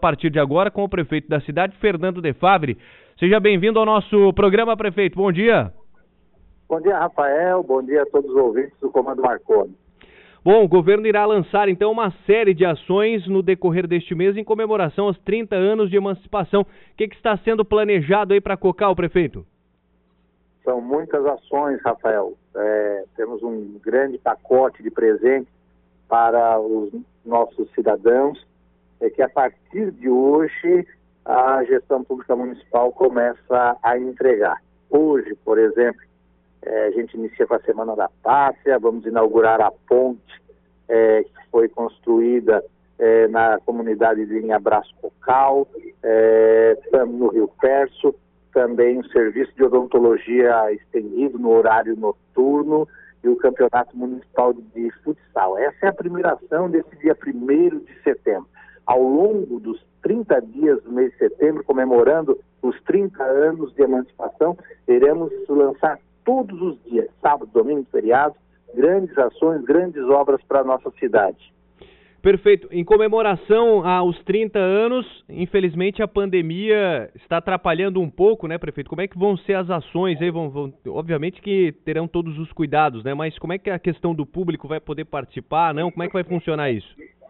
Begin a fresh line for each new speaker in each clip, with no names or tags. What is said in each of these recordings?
partir de agora com o prefeito da cidade, Fernando de Favre. Seja bem-vindo ao nosso programa, prefeito. Bom dia.
Bom dia, Rafael. Bom dia a todos os ouvintes do Comando Marconi.
Bom, o governo irá lançar, então, uma série de ações no decorrer deste mês em comemoração aos 30 anos de emancipação. O que está sendo planejado aí para Cocal, prefeito?
São muitas ações, Rafael. Temos um grande pacote de presentes para os nossos cidadãos, que a partir de hoje a gestão pública municipal começa a entregar. Hoje, por exemplo, a gente inicia com a Semana da Pátria, vamos inaugurar a ponte que foi construída na comunidade de Abraço Cocal, no Rio Perso, também o serviço de odontologia estendido no horário noturno e o Campeonato Municipal de Futsal. Essa é a primeira ação desse dia 1º de setembro. Ao longo dos 30 dias do mês de setembro, comemorando os 30 anos de emancipação, iremos lançar todos os dias, sábado, domingo, feriado, grandes ações, grandes obras para a nossa cidade.
Perfeito. Em comemoração aos 30 anos, infelizmente a pandemia está atrapalhando um pouco, né, prefeito? Como é que vão ser as ações aí? Obviamente que terão todos os cuidados, né? Mas como é que a questão do público vai poder participar, não? Como é que vai funcionar isso?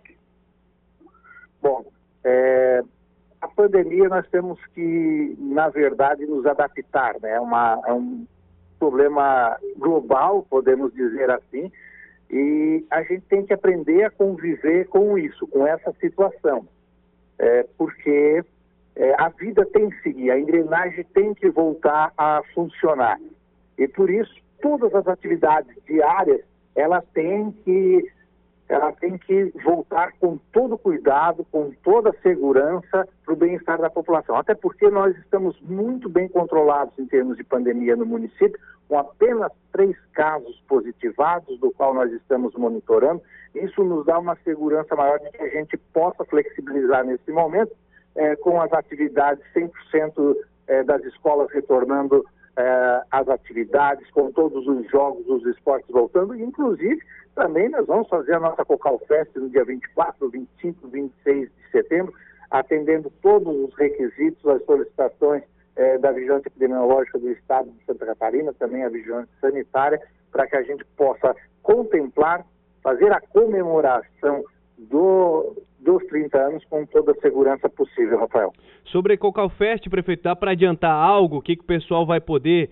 Bom, a pandemia nós temos que, na verdade, nos adaptar, né? É um problema global, podemos dizer assim, e a gente tem que aprender a conviver com isso, com essa situação, porque a vida tem que seguir, a engrenagem tem que voltar a funcionar. E por isso, todas as atividades diárias, ela tem que voltar com todo cuidado, com toda segurança para o bem-estar da população. Até porque nós estamos muito bem controlados em termos de pandemia no município, com apenas 3 casos positivados, do qual nós estamos monitorando. Isso nos dá uma segurança maior de que a gente possa flexibilizar nesse momento, com as atividades 100% das escolas retornando às atividades, com todos os jogos, os esportes voltando, e inclusive também nós vamos fazer a nossa Cocal Fest no dia 24, 25, 26 de setembro, atendendo todos os requisitos, as solicitações da Vigilância Epidemiológica do Estado de Santa Catarina, também a Vigilância Sanitária, para que a gente possa contemplar, fazer a comemoração dos 30 anos com toda a segurança possível, Rafael.
Sobre a Cocal Fest, prefeito, dá para adiantar algo? O que o pessoal vai poder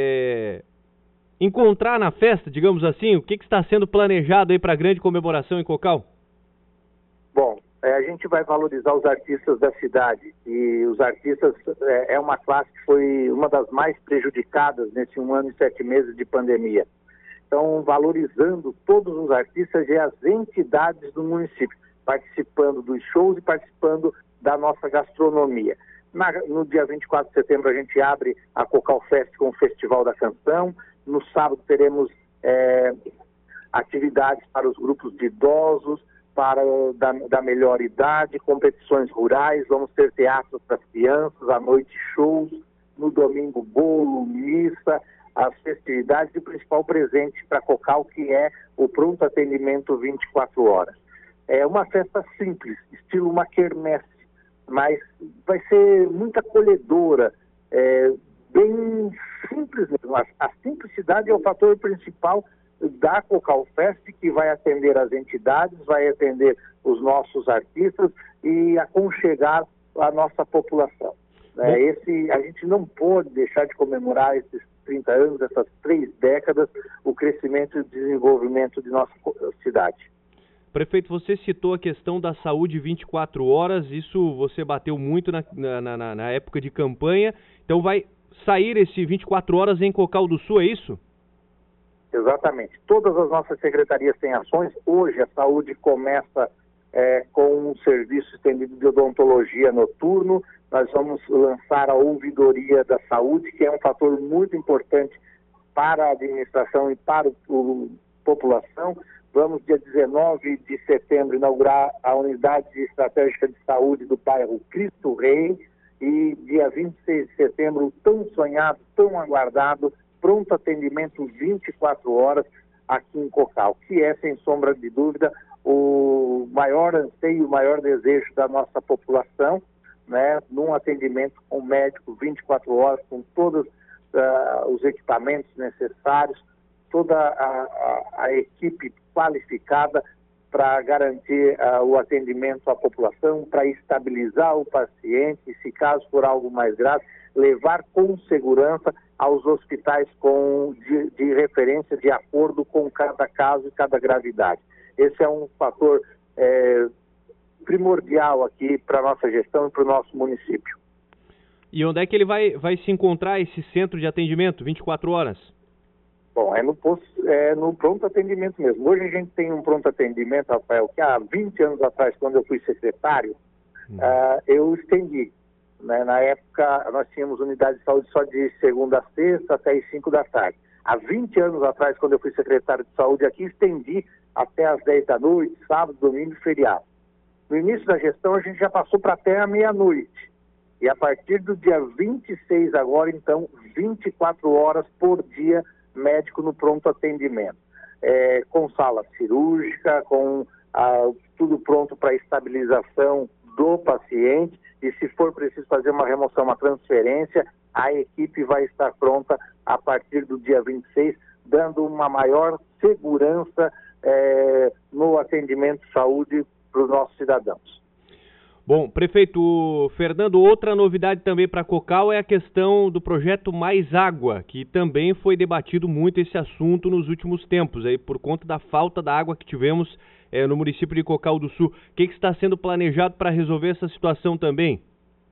encontrar na festa, digamos assim? O que está sendo planejado aí para a grande comemoração em Cocal?
Bom, a gente vai valorizar os artistas da cidade, e os artistas é uma classe que foi uma das mais prejudicadas nesse 1 ano e 7 meses de pandemia. Então, valorizando todos os artistas e as entidades do município, participando dos shows e participando da nossa gastronomia. No dia 24 de setembro a gente abre a Cocal Fest com o Festival da Canção. No sábado teremos atividades para os grupos de idosos, da melhor idade, competições rurais, vamos ter teatro para as crianças, à noite shows, no domingo bolo, missa, as festividades e o principal presente para Cocal, que é o pronto atendimento 24 horas. É uma festa simples, estilo uma quermesse, mas vai ser muito acolhedora, bem simples mesmo. A simplicidade é o fator principal da Cocal Fest, que vai atender as entidades, vai atender os nossos artistas e aconchegar a nossa população. A gente não pode deixar de comemorar esses 30 anos, essas 3 décadas, o crescimento e o desenvolvimento de nossa cidade.
Prefeito, você citou a questão da saúde 24 horas, isso você bateu muito na época de campanha, então vai sair esse 24 horas em Cocal do Sul, é isso?
Exatamente. Todas as nossas secretarias têm ações. Hoje a saúde começa com um serviço estendido de odontologia noturno. Nós vamos lançar a ouvidoria da saúde, que é um fator muito importante para a administração e para a população. Vamos, dia 19 de setembro, inaugurar a unidade estratégica de saúde do bairro Cristo Rei, e dia 26 de setembro, o tão sonhado, tão aguardado, pronto atendimento 24 horas aqui em Cocal, que é, sem sombra de dúvida, o maior anseio, o maior desejo da nossa população, né, num atendimento com médico 24 horas, com todos os equipamentos necessários, toda a equipe qualificada para garantir o atendimento à população, para estabilizar o paciente e, se caso for algo mais grave, levar com segurança aos hospitais de referência de acordo com cada caso e cada gravidade. Esse é um fator primordial aqui para a nossa gestão e para o nosso município.
E onde é que ele vai se encontrar, esse centro de atendimento, 24 horas?
Bom, no pronto atendimento mesmo. Hoje a gente tem um pronto atendimento, Rafael, que há 20 anos atrás, quando eu fui secretário, eu estendi. Né? Na época, nós tínhamos unidade de saúde só de segunda a sexta até as 5 da tarde. Há 20 anos atrás, quando eu fui secretário de saúde aqui, estendi até as 10 da noite, sábado, domingo e feriado. No início da gestão, a gente já passou para até a meia-noite. E a partir do dia 26 agora, então, 24 horas por dia, médico no pronto atendimento. Com sala cirúrgica, com tudo pronto para estabilização do paciente, e se for preciso fazer uma remoção, uma transferência, a equipe vai estar pronta a partir do dia 26, dando uma maior segurança no atendimento de saúde para os nossos cidadãos.
Bom, prefeito Fernando, outra novidade também para Cocal é a questão do projeto Mais Água, que também foi debatido muito esse assunto nos últimos tempos, aí, por conta da falta da água que tivemos no município de Cocal do Sul. O que está sendo planejado para resolver essa situação também?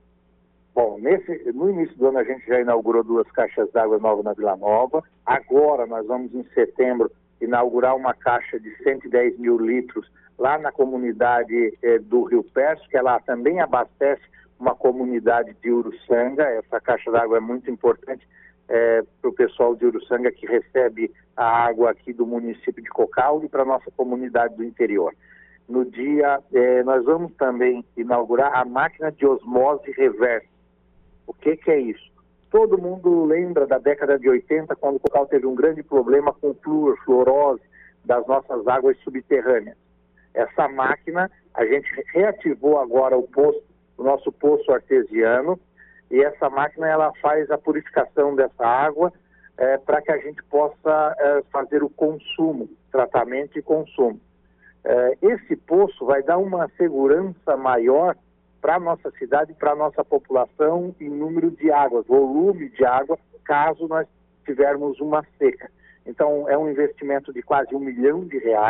Bom, no início do ano a gente já inaugurou 2 caixas d'água novas na Vila Nova. Agora nós vamos, em setembro, inaugurar uma caixa de 110 mil litros lá na comunidade do Rio Perso, que ela também abastece uma comunidade de Uruçanga. Essa caixa d'água é muito importante para o pessoal de Uruçanga, que recebe a água aqui do município de Cocal, e para a nossa comunidade do interior. No dia, nós vamos também inaugurar a máquina de osmose reversa. O que é isso? Todo mundo lembra da década de 80, quando o Cocal teve um grande problema com fluorose das nossas águas subterrâneas. Essa máquina, a gente reativou agora o nosso poço artesiano, e essa máquina ela faz a purificação dessa água para que a gente possa fazer o consumo, tratamento e consumo. Esse poço vai dar uma segurança maior para a nossa cidade, para a nossa população, em número de águas, volume de água, caso nós tivermos uma seca. Então, é um investimento de quase R$1 milhão,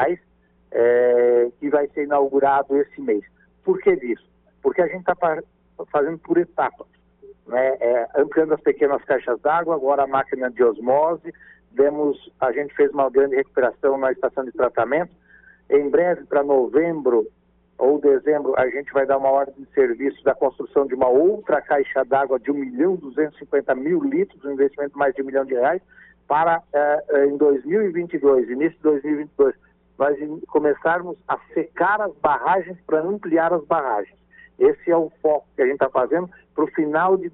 que vai ser inaugurado esse mês. Por que disso? Porque a gente está fazendo por etapas, né? Ampliando as pequenas caixas d'água, agora a máquina de osmose, a gente fez uma grande recuperação na estação de tratamento. Em breve, para novembro ou dezembro, a gente vai dar uma ordem de serviço da construção de uma outra caixa d'água de 1.250.000 litros, um investimento de mais de R$1 milhão, para em 2022, início de 2022, nós começarmos a secar as barragens para ampliar as barragens. Esse é o foco que a gente está fazendo para o final de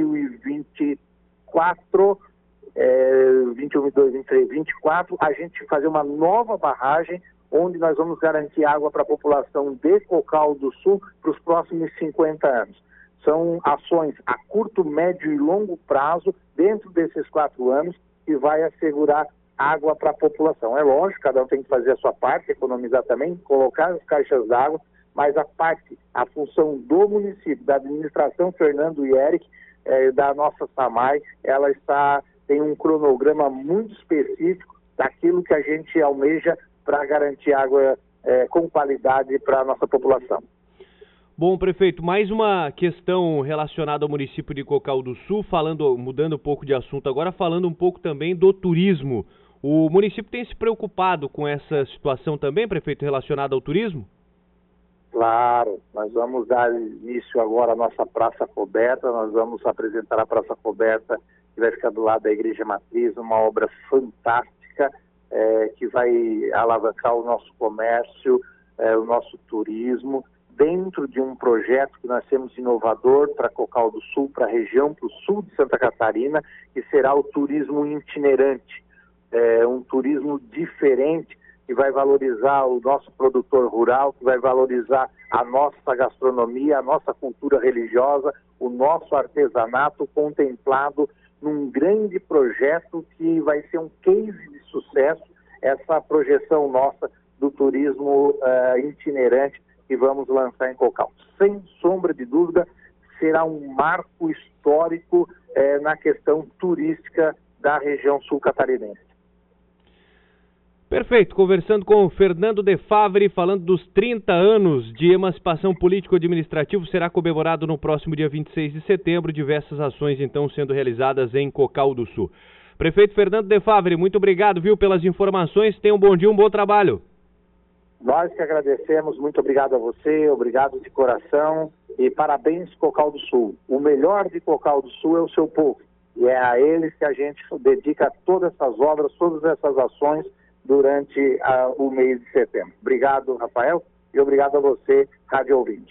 2024, 21, 22, 23, 24, a gente fazer uma nova barragem, onde nós vamos garantir água para a população de Cocal do Sul para os próximos 50 anos. São ações a curto, médio e longo prazo, dentro desses 4 anos, que vai assegurar água para a população. É lógico, cada um tem que fazer a sua parte, economizar também, colocar as caixas d'água, mas a função do município, da administração Fernando e Eric, da nossa SAMAI, ela tem um cronograma muito específico daquilo que a gente almeja para garantir água com qualidade para a nossa população.
Bom, prefeito, mais uma questão relacionada ao município de Cocal do Sul, mudando um pouco de assunto agora, falando um pouco também do turismo. O município tem se preocupado com essa situação também, prefeito, relacionada ao turismo?
Claro, nós vamos dar início agora à nossa Praça Coberta, nós vamos apresentar a Praça Coberta, que vai ficar do lado da Igreja Matriz, uma obra fantástica, que vai alavancar o nosso comércio, o nosso turismo, dentro de um projeto que nós temos inovador para Cocal do Sul, para a região, para o sul de Santa Catarina, que será o turismo itinerante, um turismo diferente que vai valorizar o nosso produtor rural, que vai valorizar a nossa gastronomia, a nossa cultura religiosa, o nosso artesanato, contemplado num grande projeto que vai ser um case de sucesso, essa projeção nossa do turismo itinerante que vamos lançar em Cocal. Sem sombra de dúvida, será um marco histórico na questão turística da região sul-catarinense.
Perfeito, conversando com o Fernando De Favre, falando dos 30 anos de emancipação político-administrativo, será comemorado no próximo dia 26 de setembro, diversas ações então sendo realizadas em Cocal do Sul. Prefeito Fernando De Favre, muito obrigado, pelas informações, tenha um bom dia, um bom trabalho.
Nós que agradecemos, muito obrigado a você, obrigado de coração e parabéns Cocal do Sul. O melhor de Cocal do Sul é o seu povo e é a eles que a gente dedica todas essas obras, todas essas ações durante o mês de setembro. Obrigado, Rafael, e obrigado a você, rádio ouvinte.